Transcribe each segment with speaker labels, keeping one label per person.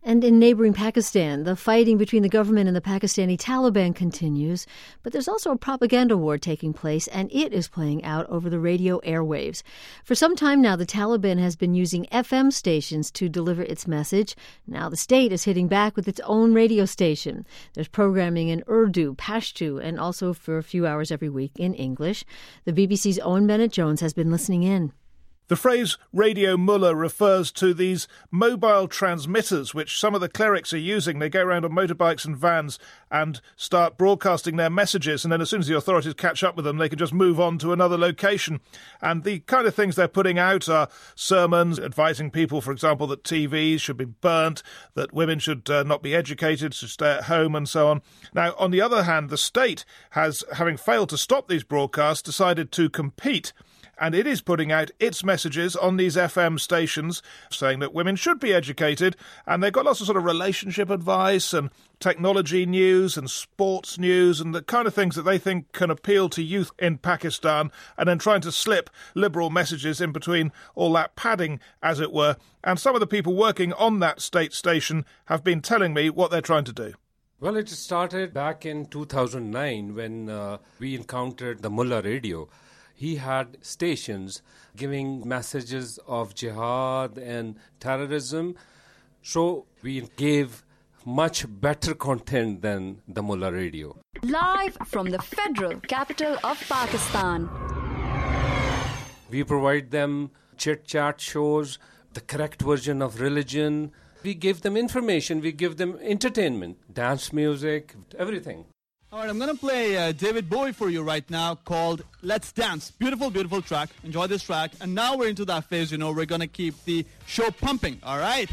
Speaker 1: And in neighboring Pakistan, the fighting between the government and the Pakistani Taliban continues, but there's also a propaganda war taking place, and it is playing out over the radio airwaves. For some time now, the Taliban has been using FM stations to deliver its message. Now the state is hitting back with its own radio station. There's programming in Urdu, Pashto, and also for a few hours every week in English. The BBC's Owen Bennett-Jones has been listening in.
Speaker 2: The phrase Radio Mullah refers to these mobile transmitters which some of the clerics are using. They go around on motorbikes and vans and start broadcasting their messages, and then as soon as the authorities catch up with them, they can just move on to another location. And the kind of things they're putting out are sermons advising people, for example, that TVs should be burnt, that women should not be educated, should stay at home, and so on. Now, on the other hand, the state has, having failed to stop these broadcasts, decided to compete. And it is putting out its messages on these FM stations saying that women should be educated, and they've got lots of sort of relationship advice and technology news and sports news and the kind of things that they think can appeal to youth in Pakistan, and then trying to slip liberal messages in between all that padding, as it were. And some of the people working on that state station have been telling me what they're trying to do.
Speaker 3: Well, it started back in 2009 when we encountered the Mullah radio. He had stations giving messages of jihad and terrorism. So we gave much better content than the Mullah radio.
Speaker 4: Live from the federal capital of Pakistan.
Speaker 3: We provide them chit-chat shows, the correct version of religion. We give them information, we give them entertainment, dance music, everything.
Speaker 5: All right, I'm going to play David Bowie for you right now called Let's Dance. Beautiful, beautiful track. Enjoy this track. And now we're into that phase, we're going to keep the show pumping, all right?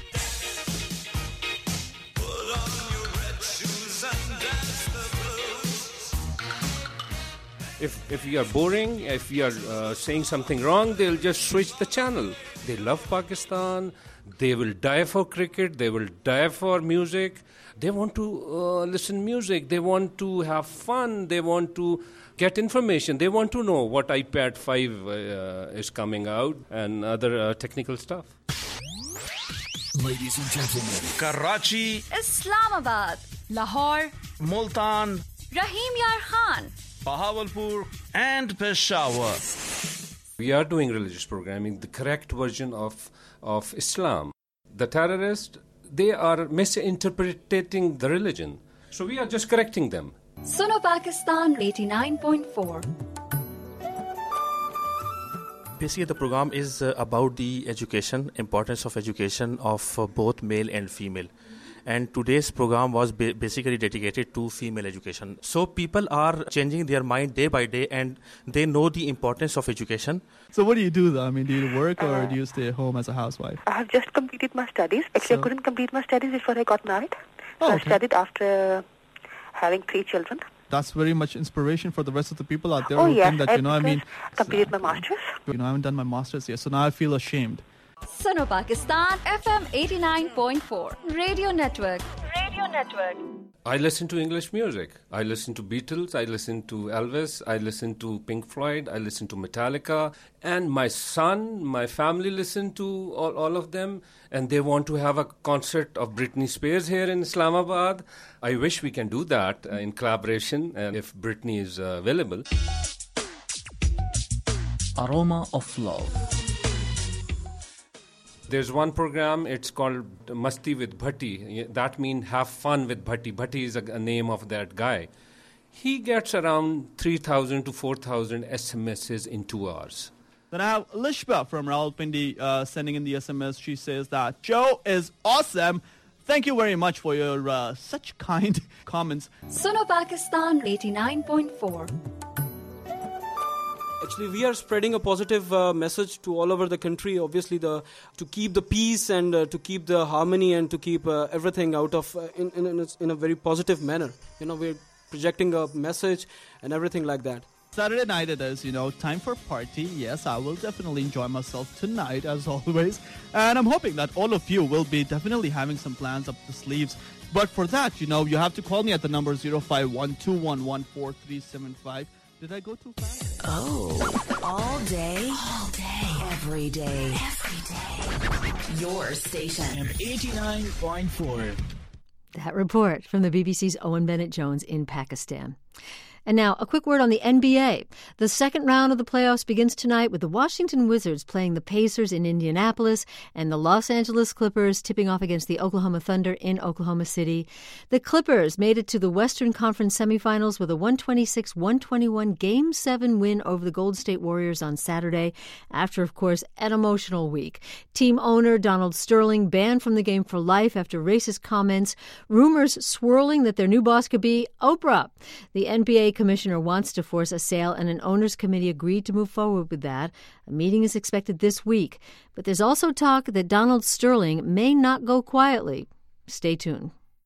Speaker 3: If you are boring, if you are saying something wrong, they'll just switch the channel. They love Pakistan. They will die for cricket. They will die for music. They want to listen music. They want to have fun. They want to get information. They want to know what iPad 5 is coming out and other technical stuff.
Speaker 6: Ladies and gentlemen, Karachi,
Speaker 4: Islamabad, Lahore,
Speaker 6: Multan,
Speaker 4: Rahim Yar Khan,
Speaker 6: Bahawalpur, and Peshawar.
Speaker 3: We are doing religious programming, the correct version of Islam. The terrorists, they are misinterpreting the religion. So we are just correcting them.
Speaker 4: Suno Pakistan 89.4.
Speaker 7: Basically, the program is about the education, importance of education of both male and female. And today's program was basically dedicated to female education. So people are changing their mind day by day, and they know the importance of education.
Speaker 5: So what do you do, though? I mean, do you work or do you stay at home as a housewife?
Speaker 8: I have just completed my studies. Actually, I couldn't complete my studies before I got married. So I studied after having 3 children.
Speaker 5: That's very much inspiration for the rest of the people out there who think that,
Speaker 8: I completed my master's.
Speaker 5: I haven't done my master's yet, so now I feel ashamed.
Speaker 4: Suno Pakistan FM 89.4 Radio Network.
Speaker 3: I listen to English music. I listen to Beatles. I listen to Elvis. I listen to Pink Floyd. I listen to Metallica. And my son, my family listen to all of them. And they want to have a concert of Britney Spears here in Islamabad. I wish we can do that in collaboration, and if Britney is available.
Speaker 6: Aroma of Love.
Speaker 3: There's one program, it's called Masti with Bhatti. That means have fun with Bhatti. Bhatti is a name of that guy. He gets around 3,000 to 4,000 SMSs in 2 hours.
Speaker 5: Then I have Lishba from Rawalpindi sending in the SMS. She says that show is awesome. Thank you very much for your such kind comments.
Speaker 4: Suno Pakistan 89.4.
Speaker 9: Actually, we are spreading a positive message to all over the country, obviously, to keep the peace and to keep the harmony and to keep everything out of in a very positive manner. We're projecting a message and everything like that.
Speaker 5: Saturday night it is, time for party. Yes, I will definitely enjoy myself tonight, as always. And I'm hoping that all of you will be definitely having some plans up the sleeves. But for that, you have to call me at the number 051-211-4375. Did I go too fast?
Speaker 10: Oh. All day. All day. Every day. Every day. Your station.
Speaker 6: 89.4.
Speaker 1: That report from the BBC's Owen Bennett-Jones in Pakistan. And now, a quick word on the NBA. The second round of the playoffs begins tonight with the Washington Wizards playing the Pacers in Indianapolis and the Los Angeles Clippers tipping off against the Oklahoma Thunder in Oklahoma City. The Clippers made it to the Western Conference semifinals with a 126-121 Game 7 win over the Golden State Warriors on Saturday after, of course, an emotional week. Team owner Donald Sterling banned from the game for life after racist comments, rumors swirling that their new boss could be Oprah. The NBA commissioner wants to force a sale, and an owners committee agreed to move forward with that. A meeting is expected this week. But there's also talk that Donald Sterling may not go quietly. Stay tuned.